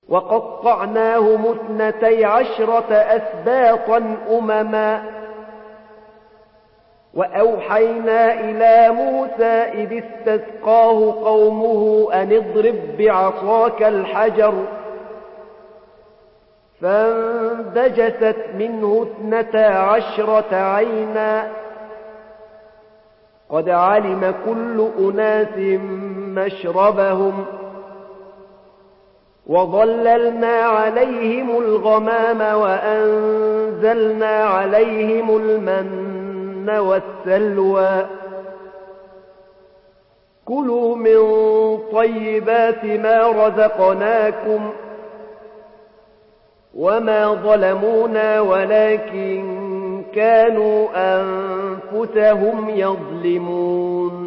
وقطعناهم 12 أسباطا أمما وأوحينا إلى موسى إذ استسقاه قومه أن اضرب بعصاك الحجر فانبجست منه 12 عينا قد علم كل أناس مشربهم وظللنا عليهم الغمام وأنزلنا عليهم المن والسلوى كلوا من طيبات ما رزقناكم وما ظلمونا ولكن كانوا أنفسهم يظلمون